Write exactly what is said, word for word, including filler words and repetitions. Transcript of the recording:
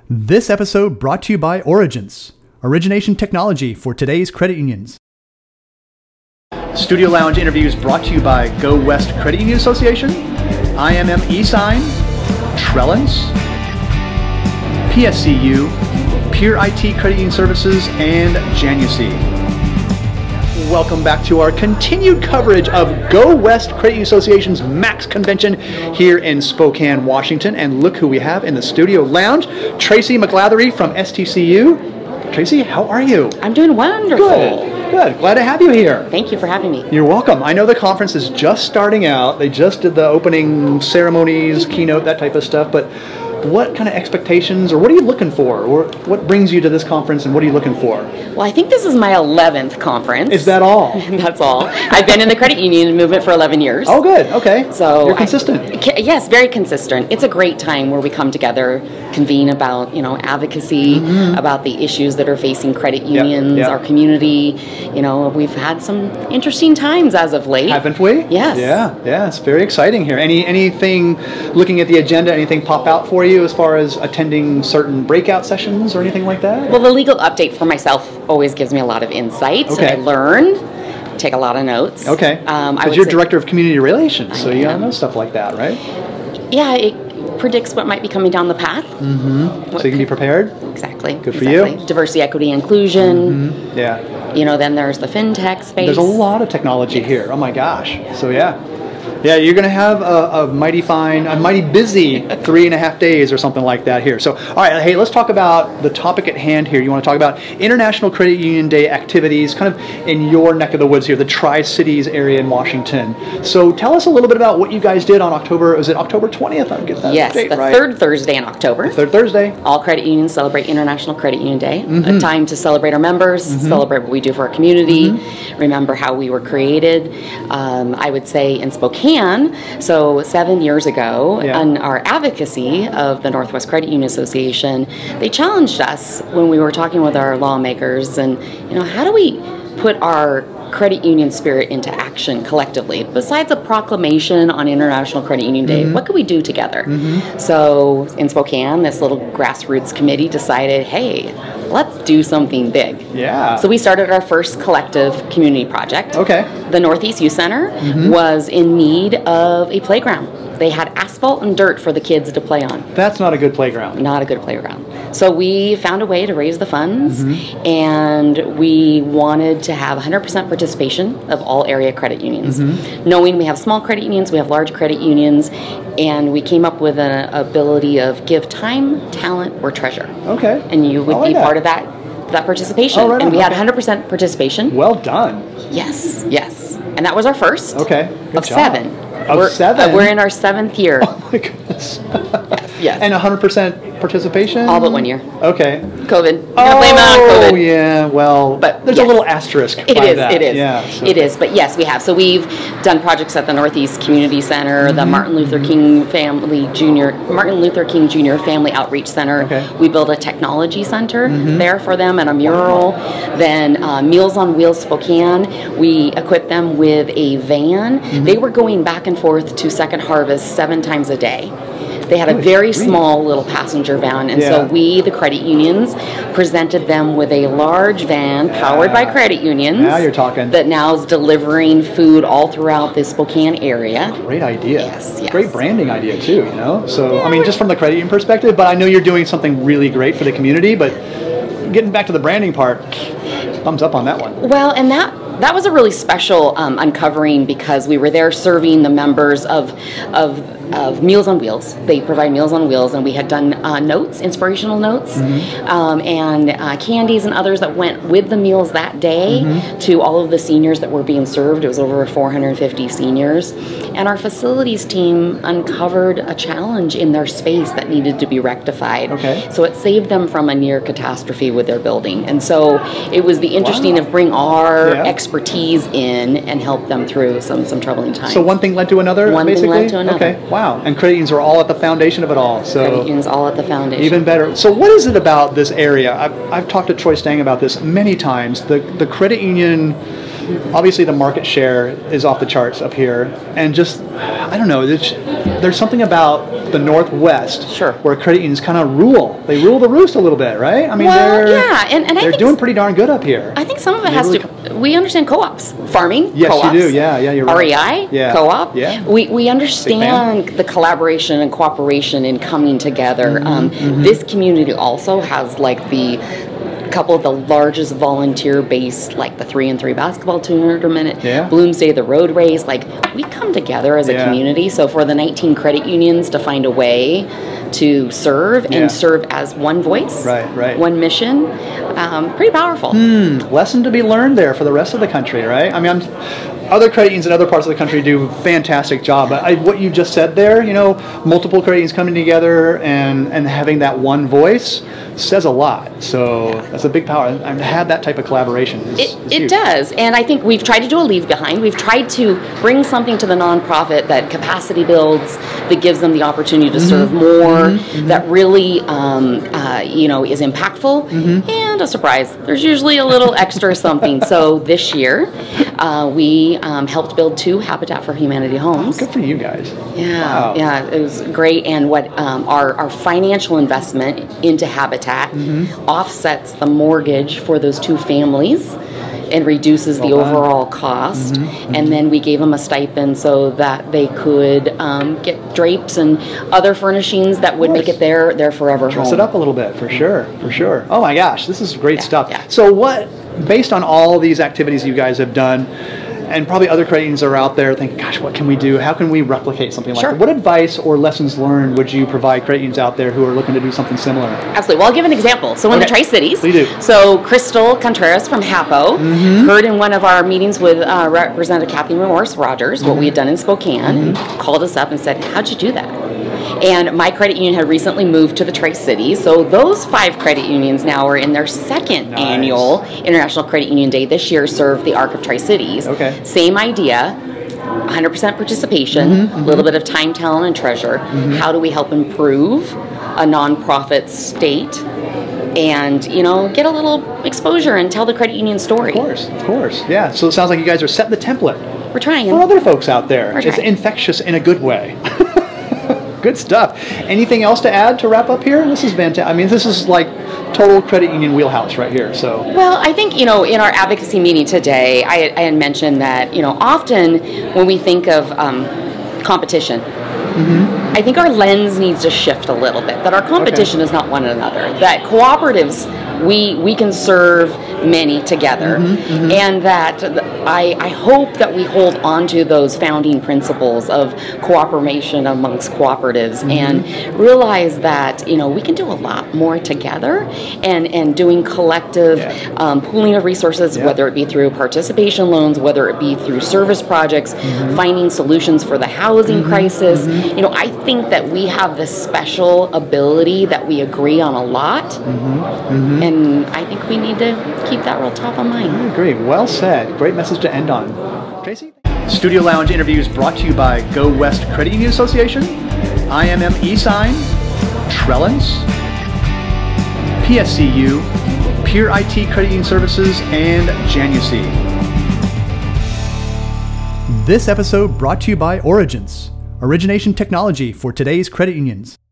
This episode brought to you by Origence, origination technology for today's credit unions. Studio Lounge interviews brought to you by Go West Credit Union Association, I M M eSign, Trellens, P S C U, Pure I T Credit Union Services, and Janucy. Welcome back to our continued coverage of Go West Credit Union Association's MAX convention here in Spokane, Washington. And look who we have in the Studio Lounge, Tracy McGlathery from S T C U. Tracy, how are you? I'm doing wonderful. Good, good. Glad to have you here. Thank you for having me. You're welcome. I know the conference is just starting out. They just did the opening ceremonies, keynote, that type of stuff, but what kind of expectations, or what are you looking for? Or what brings you to this conference, and what are you looking for? Well, I think this is my eleventh conference. Is that all? That's all. I've been in the credit union movement for eleven years. Oh, good. Okay. So you're consistent. I, yes, very consistent. It's a great time where we come together, convene about, you know, advocacy, mm-hmm. about the issues that are facing credit unions, yep, yep. our community. You know, we've had some interesting times as of late. Haven't we? Yes. Yeah, yeah. It's very exciting here. Any anything, looking at the agenda, anything pop out for you as far as attending certain breakout sessions or anything like that? Well, the legal update for myself always gives me a lot of insight. Okay. I learn, take a lot of notes. Okay. Um, because you're director of community relations, I so am. you gotta know stuff like that, right? Yeah, it predicts what might be coming down the path. Mm-hmm. So you can be prepared? Exactly. Good for exactly. you. Diversity, equity, inclusion. Mm-hmm. Yeah. You know, then there's the fintech space. There's a lot of technology yes. here. Oh my gosh. So yeah. Yeah, you're going to have a, a mighty fine, a mighty busy three and a half days or something like that here. So, all right, hey, let's talk about the topic at hand here. You want to talk about International Credit Union Day activities kind of in your neck of the woods here, the Tri-Cities area in Washington. So tell us a little bit about what you guys did on October, was it October twentieth? I'm getting that yes, date the right. third Thursday in October. The third Thursday. All credit unions celebrate International Credit Union Day, Mm-hmm. a time to celebrate our members, Mm-hmm. celebrate what we do for our community, Mm-hmm. remember how we were created. Um, I would say in Spokane, so So seven years ago, yeah. on our advocacy of the Northwest Credit Union Association, they challenged us when we were talking with our lawmakers and, you know, how do we put our credit union spirit into action collectively? Besides a proclamation on International Credit Union Day, mm-hmm. what could we do together? Mm-hmm. So in Spokane, this little grassroots committee decided, hey, let's do something big. Yeah. So we started our first collective community project. Okay. The Northeast Youth Center mm-hmm. was in need of a playground. They had asphalt and dirt for the kids to play on. That's not a good playground. Not a good playground. So we found a way to raise the funds, mm-hmm. and we wanted to have one hundred percent participation of all area credit unions. Mm-hmm. Knowing we have small credit unions, we have large credit unions, and we came up with an ability of give time, talent, or treasure. Okay. And you would like be that. part of that that participation. Oh, right and on. we had Okay. one hundred percent participation. Well done. Yes, yes. And that was our first. Okay. Good of job. seven. Of we're, seven? Uh, we're in our seventh year. Oh my goodness. yes, yes. And one hundred percent participation? All but one year. Okay. COVID. You Oh, gotta blame it on COVID. yeah. Well, But there's yes. a little asterisk It by is, that. it is. Yeah, so. It is. But yes, we have. So we've done projects at the Northeast Community Center, Mm-hmm. the Martin Luther King Family Junior Martin Luther King Junior Family Outreach Center. Okay. We built a technology center mm-hmm. there for them and a mural. Wow. Then uh, Meals on Wheels Spokane, we equipped them with a van. Mm-hmm. They were going back and forth to Second Harvest seven times a day. They had a very small little passenger van, and yeah. so we, the credit unions, presented them with a large van powered yeah. by credit unions. Now you're talking. That now is delivering food all throughout the Spokane area. Great idea. Yes, yes. Great branding idea too, you know? So, I mean, just from the credit union perspective, but I know you're doing something really great for the community, but getting back to the branding part, thumbs up on that one. Well, and that that was a really special um, uncovering because we were there serving the members of of of Meals on Wheels. They provide Meals on Wheels, and we had done uh, notes, inspirational notes, mm-hmm. um, and uh, candies and others that went with the meals that day mm-hmm. to all of the seniors that were being served. It was over four hundred fifty seniors, and our facilities team uncovered a challenge in their space that needed to be rectified. Okay. So it saved them from a near catastrophe with their building, and so it was the interesting wow. of bring our yeah. expertise in and help them through some some troubling times. So one thing led to another, one basically? thing led to another. Okay. Wow. And credit unions are all at the foundation of it all. So credit unions all at the foundation. Even better. So what is it about this area? I've, I've talked to Troy Stang about this many times. The the credit union, obviously the market share is off the charts up here. And just, I don't know, it's, there's something about the Northwest Sure. where credit unions kind of rule. They rule the roost a little bit, right? I mean, Well, they're, yeah, and, and I they're think doing pretty darn good up here. I think some of it They has really to. We understand co-ops, farming. Yes, you co-ops, do. Yeah, yeah, you're right. R E I, Yeah. co-op. Yeah. We we understand the collaboration and cooperation in coming together. Mm-hmm, um, mm-hmm. This community also has like the couple of the largest volunteer-based, like the three and three basketball tournament, Yeah. Bloomsday, the road race. Like we come together as a Yeah. community. So for the nineteen credit unions to find a way to serve Yeah. and serve as one voice, Right, right. one mission, um, pretty powerful. Hmm, lesson to be learned there for the rest of the country, right? I mean, I'm, other credit unions in other parts of the country do a fantastic job, but I, what you just said there, you know, multiple credit unions coming together and, and having that one voice says a lot. So that's a big power. And to have that type of collaboration is, It, is it huge. does, and I think we've tried to do a leave behind. We've tried to bring something to the nonprofit that capacity builds, that gives them the opportunity to serve more, that really, um, uh, you know, is impactful. And a surprise, there's usually a little extra something. So this year, uh, we um, helped build two Habitat for Humanity homes. Good for you guys. Yeah, Wow. yeah, it was great. And what um, our, our financial investment into Habitat offsets the mortgage for those two families and reduces the Well done. overall cost. And then we gave them a stipend so that they could um, get drapes and other furnishings that would make course. it their, their forever Dress home. it up a little bit, for sure, for sure. Oh my gosh, this is great Yeah, stuff. yeah. So what, based on all these activities you guys have done, and probably other credit unions are out there thinking, gosh, what can we do? How can we replicate something like Sure. that? What advice or lessons learned would you provide credit unions out there who are looking to do something similar? Absolutely. Well, I'll give an example. So in the Okay. Tri-Cities, Please do. so Crystal Contreras from HAPO heard in one of our meetings with uh, Representative Kathy Morris Rogers what we had done in Spokane, called us up and said, how'd you do that? And my credit union had recently moved to the Tri-Cities, so those five credit unions now are in their second Nice. annual International Credit Union Day. This year served the Arc of Tri-Cities. Okay. Same idea. one hundred percent participation, a little bit of time, talent, and treasure. How do we help improve a nonprofit state and, you know, get a little exposure and tell the credit union story? Of course, of course. Yeah, so it sounds like you guys are setting the template We're trying. for other folks out there. We're It's trying. infectious in a good way. Good stuff. Anything else to add to wrap up here? This is fantastic. I mean, this is like total credit union wheelhouse right here. So Well, I think, you know, in our advocacy meeting today, I, had- I had mentioned that, you know, often when we think of um, competition, I think our lens needs to shift a little bit, that our competition is not one another, that cooperatives, we we can serve many together, and that th- I, I hope that we hold on to those founding principles of cooperation amongst cooperatives and realize that, you know, we can do a lot more together and, and doing collective Yeah. um, pooling of resources, Yeah. whether it be through participation loans, whether it be through service projects, finding solutions for the housing crisis. You know, I think that we have this special ability that we agree on a lot, and I think we need to keep that real top of mind. I agree. Well said. Great message to end on. Tracy? Studio Lounge interviews brought to you by Go West Credit Union Association, I M M eSign, Trellens, P S C U, Pure I T Credit Union Services, and Janucy. This episode brought to you by Origins, origination technology for today's credit unions.